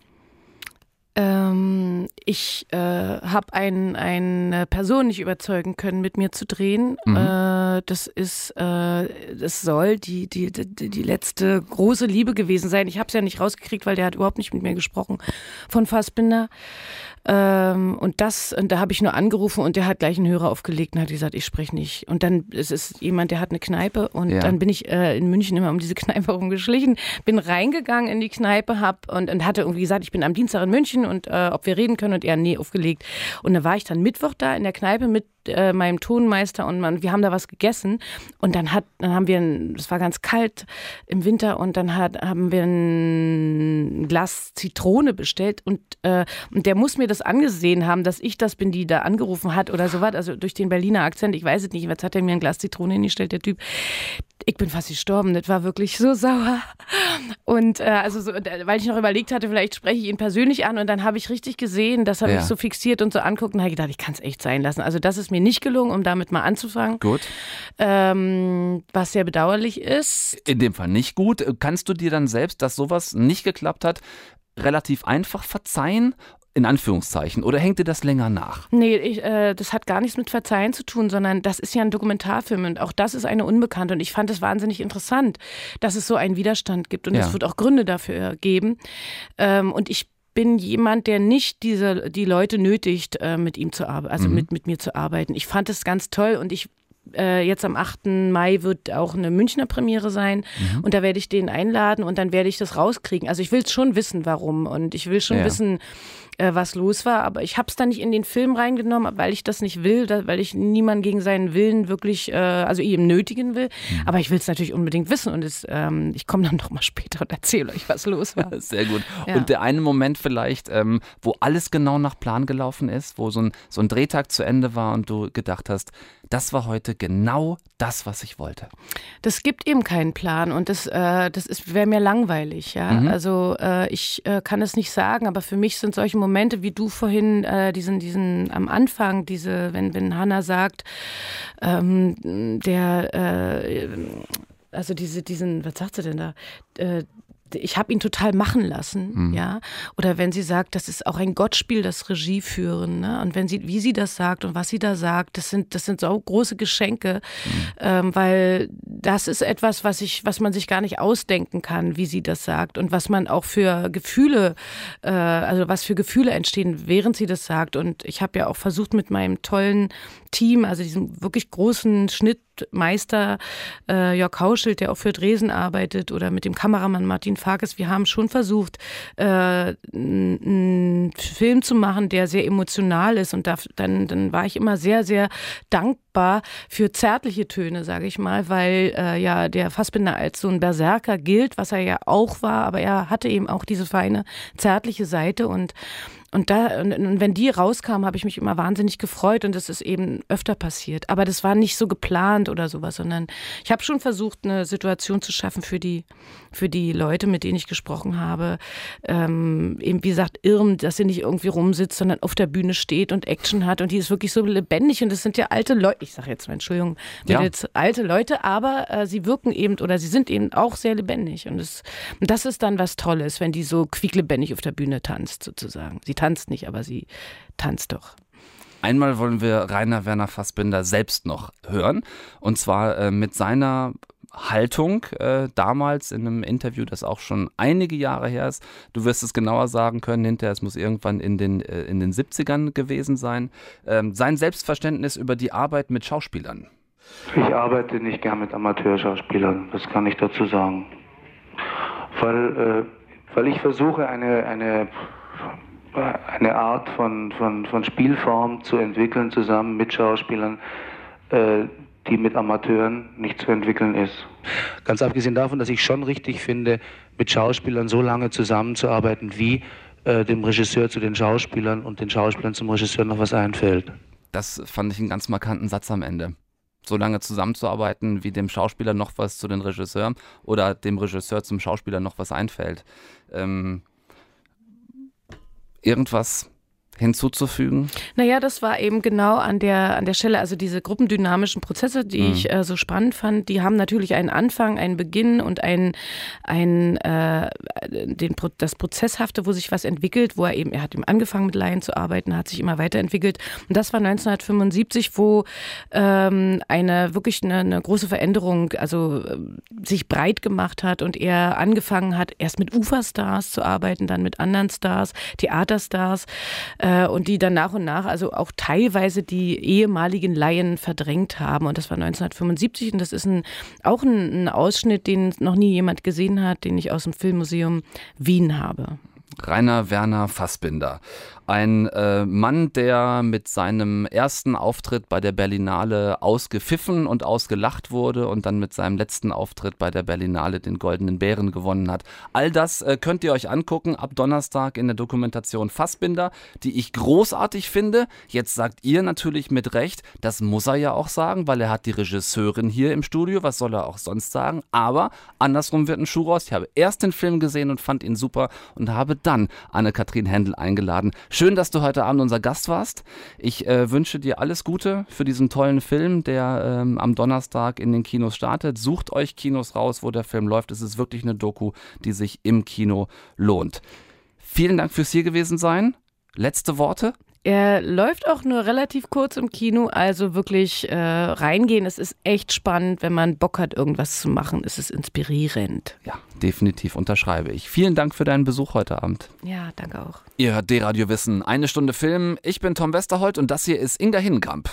Ähm, ich äh, habe ein, eine Person nicht überzeugen können, mit mir zu drehen. Mhm. Äh, das ist, äh, das soll die, die, die, die letzte große Liebe gewesen sein. Ich habe es ja nicht rausgekriegt, weil der hat überhaupt nicht mit mir gesprochen von Fassbinder. Ähm, und das, und da habe ich nur angerufen und der hat gleich einen Hörer aufgelegt und hat gesagt, ich spreche nicht. Und dann es ist jemand, der hat eine Kneipe und ja. dann bin ich äh, in München immer um diese Kneipe rumgeschlichen, bin reingegangen in die Kneipe hab und, und hatte irgendwie gesagt, ich bin am Dienstag in München und äh, ob wir reden können und er, nee, aufgelegt. Und dann war ich dann Mittwoch da in der Kneipe mit äh, meinem Tonmeister und man, wir haben da was gegessen und dann hat, dann haben wir, ein, es war ganz kalt im Winter und dann hat, haben wir ein Glas Zitrone bestellt und, äh, und der muss mir das angesehen haben, dass ich das bin, die da angerufen hat oder sowas, also durch den Berliner Akzent, ich weiß es nicht, jetzt hat er mir ein Glas Zitrone hingestellt, der Typ. Ich bin fast gestorben, das war wirklich so sauer. Und äh, also so, weil ich noch überlegt hatte, vielleicht spreche ich ihn persönlich an und dann habe ich richtig gesehen, dass er ja. mich so fixiert und so anguckt und habe gedacht, ich kann es echt sein lassen. Also das ist mir nicht gelungen, um damit mal anzufangen. Gut. Ähm, was sehr bedauerlich ist. In dem Fall nicht gut. Kannst du dir dann selbst, dass sowas nicht geklappt hat, relativ einfach verzeihen? In Anführungszeichen. Oder hängt dir das länger nach? Nee, ich, äh, das hat gar nichts mit Verzeihen zu tun, sondern das ist ja ein Dokumentarfilm und auch das ist eine Unbekannte. Und ich fand es wahnsinnig interessant, dass es so einen Widerstand gibt und ja. es wird auch Gründe dafür geben. Ähm, und ich bin jemand, der nicht diese, die Leute nötigt, äh, mit ihm zu arbeiten, also mhm. mit, mit mir zu arbeiten. Ich fand es ganz toll und ich Äh, jetzt am achten Mai wird auch eine Münchner Premiere sein mhm. und da werde ich den einladen und dann werde ich das rauskriegen. Also ich will schon wissen, warum und ich will schon ja. wissen, äh, was los war, aber ich habe es dann nicht in den Film reingenommen, weil ich das nicht will, da, weil ich niemanden gegen seinen Willen wirklich, äh, also ihm nötigen will, mhm. aber ich will es natürlich unbedingt wissen und es, ähm, ich komme dann noch mal später und erzähle euch, was los war. Sehr gut. Ja. Und der eine Moment vielleicht, ähm, wo alles genau nach Plan gelaufen ist, wo so ein, so ein Drehtag zu Ende war und du gedacht hast, das war heute genau das, was ich wollte. Das gibt eben keinen Plan und das, äh, das wäre mir langweilig. Ja? Mhm. Also äh, ich äh, kann es nicht sagen, aber für mich sind solche Momente, wie du vorhin äh, diesen, diesen am Anfang, diese, wenn, wenn Hannah sagt, ähm, der, äh, also diese, diesen, was sagt sie denn da? Äh, ich habe ihn total machen lassen, mhm. ja. Oder wenn sie sagt, das ist auch ein Gottspiel, das Regie führen, ne? Und wenn sie, wie sie das sagt und was sie da sagt, das sind, das sind so große Geschenke, mhm. ähm, weil das ist etwas, was ich, was man sich gar nicht ausdenken kann, wie sie das sagt und was man auch für Gefühle, äh, also was für Gefühle entstehen, während sie das sagt. Und ich habe ja auch versucht mit meinem tollen Team, also diesem wirklich großen Schnittmeister äh, Jörg Hauschild, der auch für Dresen arbeitet, oder mit dem Kameramann Martin Farkas, wir haben schon versucht, äh, einen Film zu machen, der sehr emotional ist und da, dann, dann war ich immer sehr, sehr dankbar für zärtliche Töne, sage ich mal, weil äh, ja der Fassbinder als so ein Berserker gilt, was er ja auch war, aber er hatte eben auch diese feine, zärtliche Seite und Und da, und wenn die rauskam, habe ich mich immer wahnsinnig gefreut und das ist eben öfter passiert. Aber das war nicht so geplant oder sowas, sondern ich habe schon versucht, eine Situation zu schaffen für die, für die Leute, mit denen ich gesprochen habe. Ähm, eben wie gesagt, Irm, dass sie nicht irgendwie rumsitzt, sondern auf der Bühne steht und Action hat und die ist wirklich so lebendig und das sind ja alte Leute, ich sage jetzt mal Entschuldigung, ja. jetzt alte Leute, aber äh, sie wirken eben oder sie sind eben auch sehr lebendig und das, und das ist dann was Tolles, wenn die so quieklebendig auf der Bühne tanzt sozusagen. Sie tanzt nicht, aber sie tanzt doch. Einmal wollen wir Rainer Werner Fassbinder selbst noch hören und zwar äh, mit seiner Haltung äh, damals in einem Interview, das auch schon einige Jahre her ist. Du wirst es genauer sagen können hinterher, es muss irgendwann in den, äh, in den siebzigern gewesen sein. Ähm, sein Selbstverständnis über die Arbeit mit Schauspielern. Ich arbeite nicht gern mit Amateurschauspielern, das kann ich dazu sagen. Weil, äh, weil ich versuche, eine, eine eine Art von, von, von Spielform zu entwickeln, zusammen mit Schauspielern, äh, die mit Amateuren nicht zu entwickeln ist. Ganz abgesehen davon, dass ich schon richtig finde, mit Schauspielern so lange zusammenzuarbeiten, wie äh, dem Regisseur zu den Schauspielern und den Schauspielern zum Regisseur noch was einfällt. Das fand ich einen ganz markanten Satz am Ende. So lange zusammenzuarbeiten, wie dem Schauspieler noch was zu den Regisseuren oder dem Regisseur zum Schauspieler noch was einfällt. Ähm, Irgendwas hinzuzufügen? Naja, das war eben genau an der, an der Stelle, also diese gruppendynamischen Prozesse, die mhm. ich äh, so spannend fand, die haben natürlich einen Anfang, einen Beginn und ein, ein, äh, den, das Prozesshafte, wo sich was entwickelt, wo er eben, er hat eben angefangen mit Laien zu arbeiten, hat sich immer weiterentwickelt und das war neunzehnhundertfünfundsiebzig, wo ähm, eine wirklich eine, eine große Veränderung, also äh, sich breit gemacht hat und er angefangen hat, erst mit Uferstars zu arbeiten, dann mit anderen Stars, Theaterstars, äh, und die dann nach und nach, also auch teilweise die ehemaligen Laien verdrängt haben. Und das war neunzehnhundertfünfundsiebzig und das ist ein, auch ein, ein Ausschnitt, den noch nie jemand gesehen hat, den ich aus dem Filmmuseum Wien habe. Rainer Werner Fassbinder. Ein äh, Mann, der mit seinem ersten Auftritt bei der Berlinale ausgepfiffen und ausgelacht wurde und dann mit seinem letzten Auftritt bei der Berlinale den Goldenen Bären gewonnen hat. All das äh, könnt ihr euch angucken ab Donnerstag in der Dokumentation Fassbinder, die ich großartig finde. Jetzt sagt ihr natürlich mit Recht, das muss er ja auch sagen, weil er hat die Regisseurin hier im Studio. Was soll er auch sonst sagen? Aber andersrum wird ein Schuh raus. Ich habe erst den Film gesehen und fand ihn super und habe dann Anne-Kathrin Händel eingeladen. Schön, dass du heute Abend unser Gast warst. Ich äh, wünsche dir alles Gute für diesen tollen Film, der ähm, am Donnerstag in den Kinos startet. Sucht euch Kinos raus, wo der Film läuft. Es ist wirklich eine Doku, die sich im Kino lohnt. Vielen Dank fürs hier gewesen sein. Letzte Worte? Er läuft auch nur relativ kurz im Kino, also wirklich äh, reingehen. Es ist echt spannend, wenn man Bock hat, irgendwas zu machen. Es ist inspirierend. Ja, definitiv unterschreibe ich. Vielen Dank für deinen Besuch heute Abend. Ja, danke auch. Ihr hört D-Radio Wissen, eine Stunde Film. Ich bin Tom Westerholt und das hier ist Inga Hinkamp.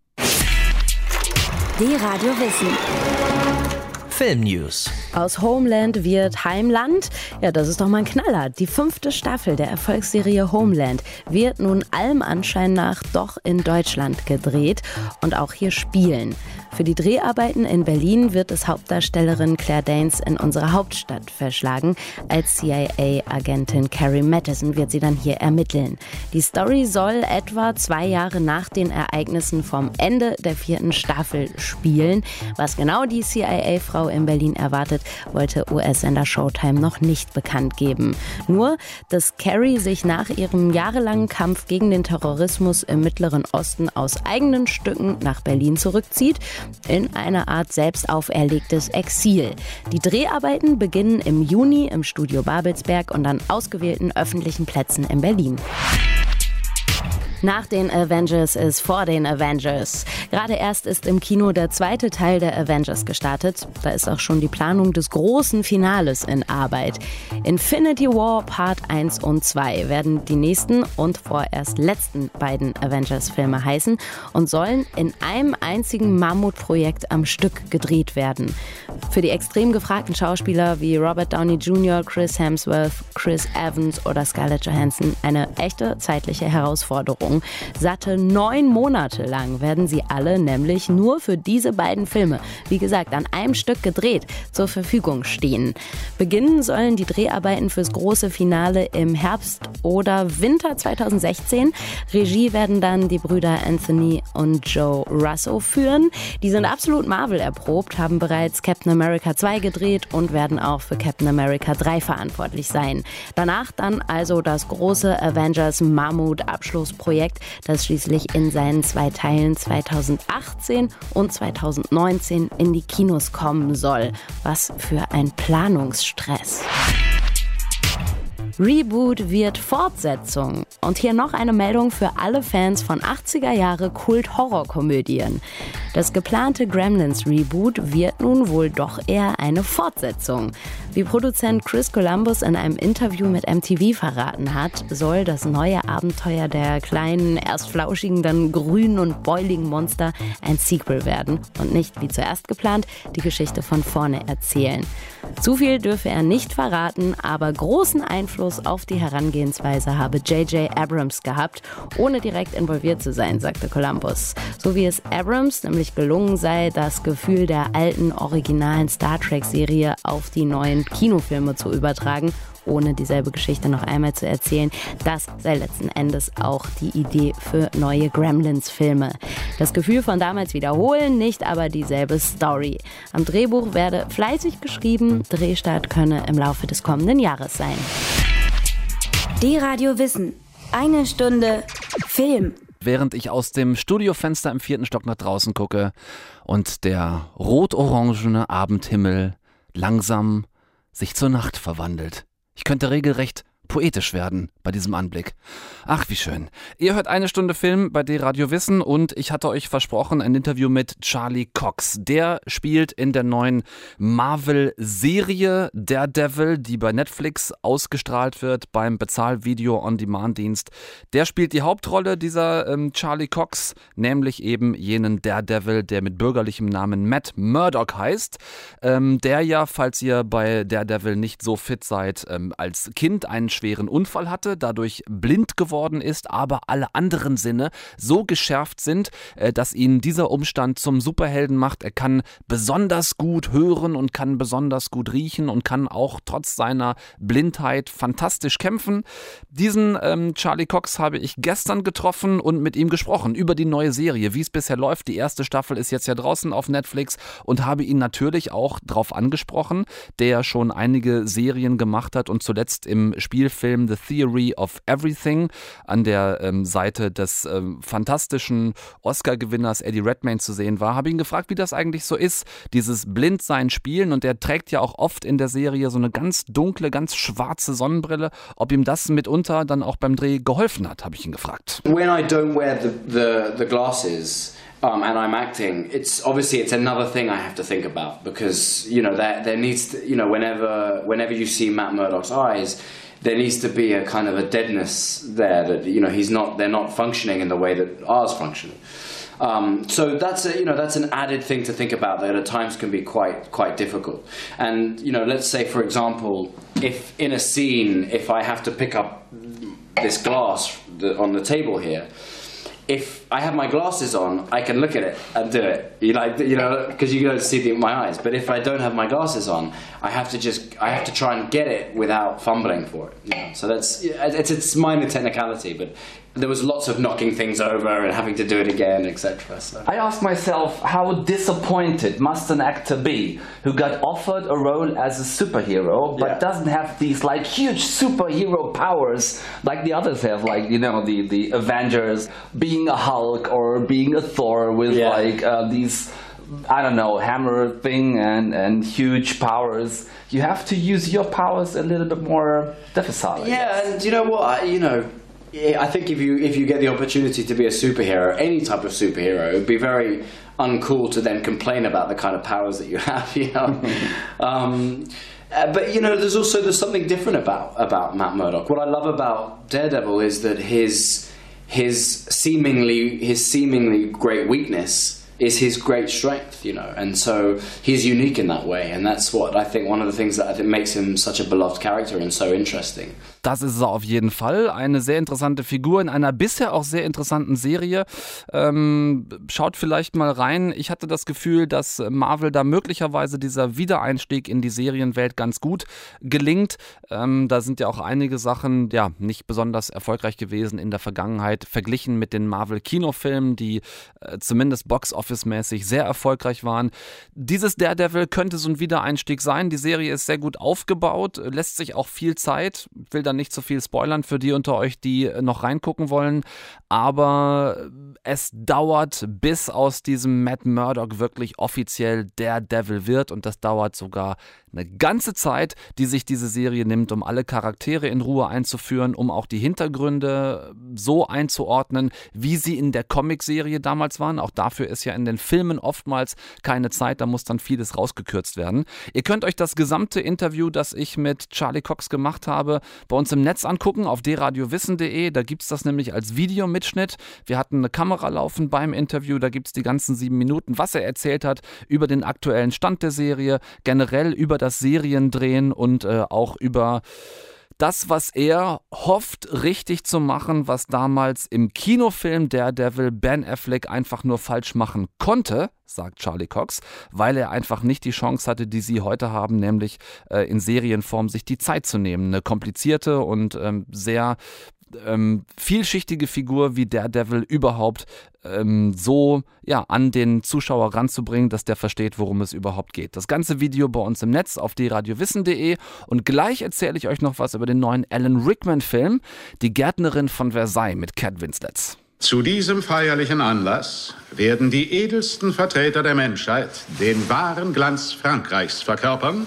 D-Radio Wissen. Filmnews. Aus Homeland wird Heimland. Ja, das ist doch mal ein Knaller. Die fünfte Staffel der Erfolgsserie Homeland wird nun allem Anschein nach doch in Deutschland gedreht und auch hier spielen. Für die Dreharbeiten in Berlin wird es Hauptdarstellerin Claire Danes in unsere Hauptstadt verschlagen. Als C I A-Agentin Carrie Mathison wird sie dann hier ermitteln. Die Story soll etwa zwei Jahre nach den Ereignissen vom Ende der vierten Staffel spielen. Was genau die C I A-Frau in Berlin erwartet, wollte U S-Sender Showtime noch nicht bekannt geben. Nur, dass Carrie sich nach ihrem jahrelangen Kampf gegen den Terrorismus im Mittleren Osten aus eigenen Stücken nach Berlin zurückzieht, in eine Art selbst auferlegtes Exil. Die Dreharbeiten beginnen im Juni im Studio Babelsberg und an ausgewählten öffentlichen Plätzen in Berlin. Nach den Avengers ist vor den Avengers. Gerade erst ist im Kino der zweite Teil der Avengers gestartet. Da ist auch schon die Planung des großen Finales in Arbeit. Infinity War Part eins und zwei werden die nächsten und vorerst letzten beiden Avengers-Filme heißen und sollen in einem einzigen Mammutprojekt am Stück gedreht werden. Für die extrem gefragten Schauspieler wie Robert Downey Junior, Chris Hemsworth, Chris Evans oder Scarlett Johansson eine echte zeitliche Herausforderung. Satte neun Monate lang werden sie alle nämlich nur für diese beiden Filme, wie gesagt, an einem Stück gedreht, zur Verfügung stehen. Beginnen sollen die Dreharbeiten fürs große Finale im Herbst oder Winter zweitausendsechzehn. Regie werden dann die Brüder Anthony und Joe Russo führen. Die sind absolut Marvel erprobt, haben bereits Captain America zwei gedreht und werden auch für Captain America drei verantwortlich sein. Danach dann also das große Avengers Mammut-Abschlussprojekt, das schließlich in seinen zwei Teilen zweitausendachtzehn und zweitausendneunzehn in die Kinos kommen soll. Was für ein Planungsstress. Reboot wird Fortsetzung. Und hier noch eine Meldung für alle Fans von achtziger Jahre Kult-Horrorkomödien. Das geplante Gremlins-Reboot wird nun wohl doch eher eine Fortsetzung. Wie Produzent Chris Columbus in einem Interview mit M T V verraten hat, soll das neue Abenteuer der kleinen, erst flauschigen, dann grünen und beuligen Monster ein Sequel werden und nicht, wie zuerst geplant, die Geschichte von vorne erzählen. Zu viel dürfe er nicht verraten, aber großen Einfluss auf die Herangehensweise habe J J Abrams gehabt, ohne direkt involviert zu sein, sagte Columbus. So wie es Abrams nämlich gelungen sei, das Gefühl der alten, originalen Star Trek-Serie auf die neuen Kinofilme zu übertragen, ohne dieselbe Geschichte noch einmal zu erzählen. Das sei letzten Endes auch die Idee für neue Gremlins-Filme. Das Gefühl von damals wiederholen, nicht aber dieselbe Story. Am Drehbuch werde fleißig geschrieben, Drehstart könne im Laufe des kommenden Jahres sein. D-Radio Wissen. Eine Stunde Film. Während ich aus dem Studiofenster im vierten Stock nach draußen gucke und der rot-orangene Abendhimmel langsam sich zur Nacht verwandelt. Ich könnte regelrecht poetisch werden bei diesem Anblick. Ach, wie schön. Ihr hört eine Stunde Film bei D-Radio Wissen und ich hatte euch versprochen, ein Interview mit Charlie Cox. Der spielt in der neuen Marvel-Serie Daredevil, die bei Netflix ausgestrahlt wird beim Bezahl-Video-on-Demand-Dienst. Der spielt die Hauptrolle, dieser ähm, Charlie Cox, nämlich eben jenen Daredevil, der mit bürgerlichem Namen Matt Murdock heißt, ähm, der ja, falls ihr bei Daredevil nicht so fit seid, ähm, als Kind einen schweren Unfall hatte, dadurch blind geworden ist, aber alle anderen Sinne so geschärft sind, dass ihn dieser Umstand zum Superhelden macht. Er kann besonders gut hören und kann besonders gut riechen und kann auch trotz seiner Blindheit fantastisch kämpfen. Diesen ähm, Charlie Cox habe ich gestern getroffen und mit ihm gesprochen über die neue Serie, wie es bisher läuft. Die erste Staffel ist jetzt ja draußen auf Netflix und habe ihn natürlich auch darauf angesprochen, der schon einige Serien gemacht hat und zuletzt im Spielfilm The Theory of Everything an der ähm, Seite des ähm, fantastischen Oscar-Gewinners Eddie Redmayne zu sehen war, habe ihn gefragt, wie das eigentlich so ist, dieses Blindsein spielen, und der trägt ja auch oft in der Serie so eine ganz dunkle, ganz schwarze Sonnenbrille, ob ihm das mitunter dann auch beim Dreh geholfen hat, habe ich ihn gefragt. When I don't wear the, the, the glasses Um, and I'm acting, it's obviously it's another thing I have to think about, because you know there there needs to, you know whenever whenever you see Matt Murdock's eyes, there needs to be a kind of a deadness there that you know he's not they're not functioning in the way that ours function. Um, so that's a, you know that's an added thing to think about that at times can be quite quite difficult. And you know let's say for example, if in a scene if I have to pick up this glass on the table here. If I have my glasses on, I can look at it and do it. You like, you know, because you don't see the, my eyes. But if I don't have my glasses on, I have to just, I have to try and get it without fumbling for it. You know? So that's, it's it's minor technicality, but there was lots of knocking things over and having to do it again, et cetera. So. I asked myself, how disappointed must an actor be who got offered a role as a superhero, but yeah. doesn't have these like huge superhero powers like the others have, like you know the the Avengers, being a Hulk or being a Thor with yeah. like uh, these. I don't know, hammer thing and, and huge powers. You have to use your powers a little bit more difficile. Yeah, and you know what? I, you know, I think if you if you get the opportunity to be a superhero, any type of superhero, it would be very uncool to then complain about the kind of powers that you have. You know, um, uh, but you know, there's also there's something different about about Matt Murdock. What I love about Daredevil is that his his seemingly his seemingly great weakness is his great strength, you know, and so he's unique in that way, and that's what I think one of the things that I think makes him such a beloved character and so interesting. Das ist er auf jeden Fall. Eine sehr interessante Figur in einer bisher auch sehr interessanten Serie. Ähm, schaut vielleicht mal rein. Ich hatte das Gefühl, dass Marvel da möglicherweise dieser Wiedereinstieg in die Serienwelt ganz gut gelingt. Ähm, da sind ja auch einige Sachen ja nicht besonders erfolgreich gewesen in der Vergangenheit, verglichen mit den Marvel-Kinofilmen, die äh, zumindest Box-Office-mäßig sehr erfolgreich waren. Dieses Daredevil könnte so ein Wiedereinstieg sein. Die Serie ist sehr gut aufgebaut, lässt sich auch viel Zeit. Ich will da nicht so viel spoilern für die unter euch, die noch reingucken wollen, aber es dauert, bis aus diesem Matt Murdock wirklich offiziell Daredevil wird, und das dauert sogar eine ganze Zeit, die sich diese Serie nimmt, um alle Charaktere in Ruhe einzuführen, um auch die Hintergründe so einzuordnen, wie sie in der Comicserie damals waren. Auch dafür ist ja in den Filmen oftmals keine Zeit, da muss dann vieles rausgekürzt werden. Ihr könnt euch das gesamte Interview, das ich mit Charlie Cox gemacht habe, bei uns im Netz angucken, auf d radio wissen punkt de. Da gibt es das nämlich als Videomitschnitt. Wir hatten eine Kamera laufen beim Interview, da gibt es die ganzen sieben Minuten, was er erzählt hat über den aktuellen Stand der Serie, generell über das Seriendrehen und äh, auch über das, was er hofft, richtig zu machen, was damals im Kinofilm Daredevil Ben Affleck einfach nur falsch machen konnte, sagt Charlie Cox, weil er einfach nicht die Chance hatte, die sie heute haben, nämlich äh, in Serienform sich die Zeit zu nehmen. Eine komplizierte und ähm, sehr ähm, vielschichtige Figur wie Daredevil überhaupt ähm, so ja, an den Zuschauer ranzubringen, dass der versteht, worum es überhaupt geht. Das ganze Video bei uns im Netz auf d radio wissen punkt de, und gleich erzähle ich euch noch was über den neuen Alan Rickman-Film, Die Gärtnerin von Versailles mit Kate Winslet. Zu diesem feierlichen Anlass werden die edelsten Vertreter der Menschheit den wahren Glanz Frankreichs verkörpern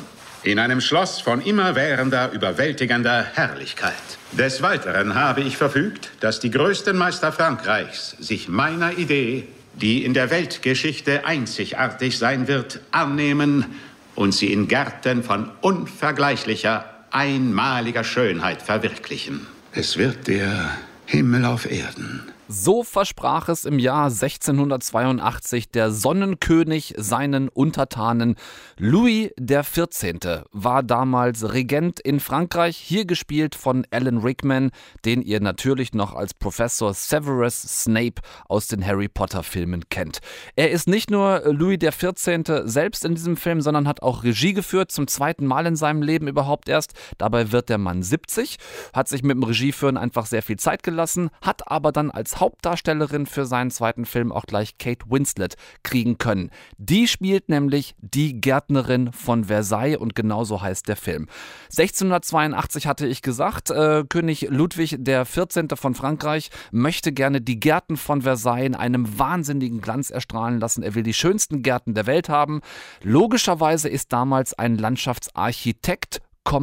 In einem Schloss von immerwährender, überwältigender Herrlichkeit. Des Weiteren habe ich verfügt, dass die größten Meister Frankreichs sich meiner Idee, die in der Weltgeschichte einzigartig sein wird, annehmen und sie in Gärten von unvergleichlicher, einmaliger Schönheit verwirklichen. Es wird der Himmel auf Erden. So versprach es im Jahr sechzehnhundertzweiundachtzig der Sonnenkönig seinen Untertanen. Louis der vierzehnte war damals Regent in Frankreich, hier gespielt von Alan Rickman, den ihr natürlich noch als Professor Severus Snape aus den Harry Potter Filmen kennt. Er ist nicht nur Louis der vierzehnte selbst in diesem Film, sondern hat auch Regie geführt, zum zweiten Mal in seinem Leben überhaupt erst. Dabei wird der Mann siebzig, hat sich mit dem Regieführen einfach sehr viel Zeit gelassen, hat aber dann als Hauptdarstellerin für seinen zweiten Film auch gleich Kate Winslet kriegen können. Die spielt nämlich die Gärtnerin von Versailles und genauso heißt der Film. sechzehnhundertzweiundachtzig hatte ich gesagt, äh, König Ludwig der vierzehnte von Frankreich möchte gerne die Gärten von Versailles in einem wahnsinnigen Glanz erstrahlen lassen. Er will die schönsten Gärten der Welt haben. Logischerweise ist damals ein Landschaftsarchitekt,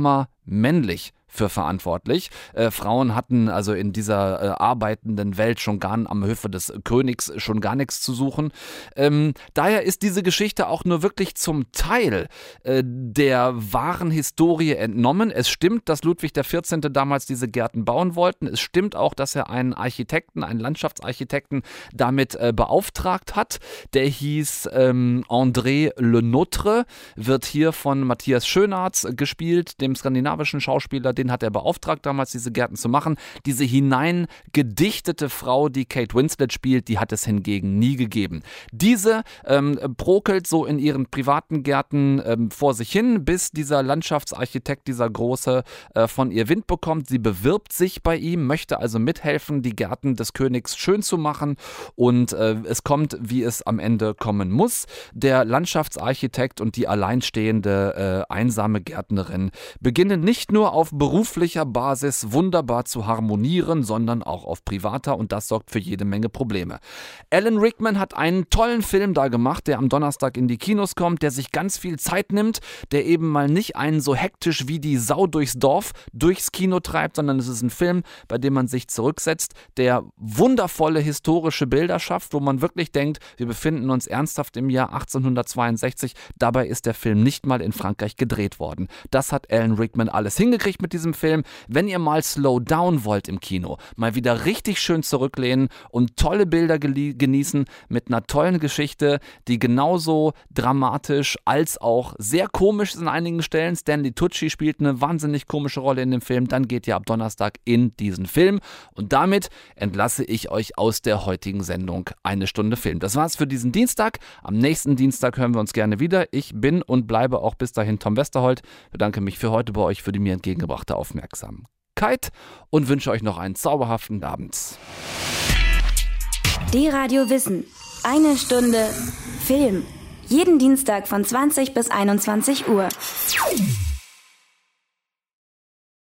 männlich für verantwortlich. Äh, Frauen hatten also in dieser äh, arbeitenden Welt schon gar am Höfe des Königs schon gar nichts zu suchen. Ähm, daher ist diese Geschichte auch nur wirklich zum Teil äh, der wahren Historie entnommen. Es stimmt, dass Ludwig der vierzehnte damals diese Gärten bauen wollten. Es stimmt auch, dass er einen Architekten, einen Landschaftsarchitekten damit äh, beauftragt hat. Der hieß ähm, André Le Nôtre, wird hier von Matthias Schönartz gespielt, dem skandinavischen Schauspieler. Den hat er beauftragt, damals diese Gärten zu machen. Diese hineingedichtete Frau, die Kate Winslet spielt, die hat es hingegen nie gegeben. Diese ähm, brokelt so in ihren privaten Gärten ähm, vor sich hin, bis dieser Landschaftsarchitekt, dieser Große, äh, von ihr Wind bekommt. Sie bewirbt sich bei ihm, möchte also mithelfen, die Gärten des Königs schön zu machen und äh, es kommt, wie es am Ende kommen muss. Der Landschaftsarchitekt und die alleinstehende, äh, einsame Gärtnerin beginnen nicht nur auf beruflicher Basis wunderbar zu harmonieren, sondern auch auf privater und das sorgt für jede Menge Probleme. Alan Rickman hat einen tollen Film da gemacht, der am Donnerstag in die Kinos kommt, der sich ganz viel Zeit nimmt, der eben mal nicht einen so hektisch wie die Sau durchs Dorf durchs Kino treibt, sondern es ist ein Film, bei dem man sich zurücksetzt, der wundervolle historische Bilder schafft, wo man wirklich denkt, wir befinden uns ernsthaft im Jahr achtzehnhundertzweiundsechzig, dabei ist der Film nicht mal in Frankreich gedreht worden. Das hat Alan Rickman alles hingekriegt mit diesem Film. Wenn ihr mal slow down wollt im Kino, mal wieder richtig schön zurücklehnen und tolle Bilder genießen mit einer tollen Geschichte, die genauso dramatisch als auch sehr komisch ist an einigen Stellen. Stanley Tucci spielt eine wahnsinnig komische Rolle in dem Film. Dann geht ihr ab Donnerstag in diesen Film und damit entlasse ich euch aus der heutigen Sendung Eine Stunde Film. Das war's für diesen Dienstag. Am nächsten Dienstag hören wir uns gerne wieder. Ich bin und bleibe auch bis dahin Tom Westerholt. Bedanke mich für heute bei euch für die mir entgegengebrachte Aufmerksamkeit und wünsche euch noch einen zauberhaften Abend. D-Radio Wissen. Eine Stunde Film. Jeden Dienstag von zwanzig bis einundzwanzig Uhr.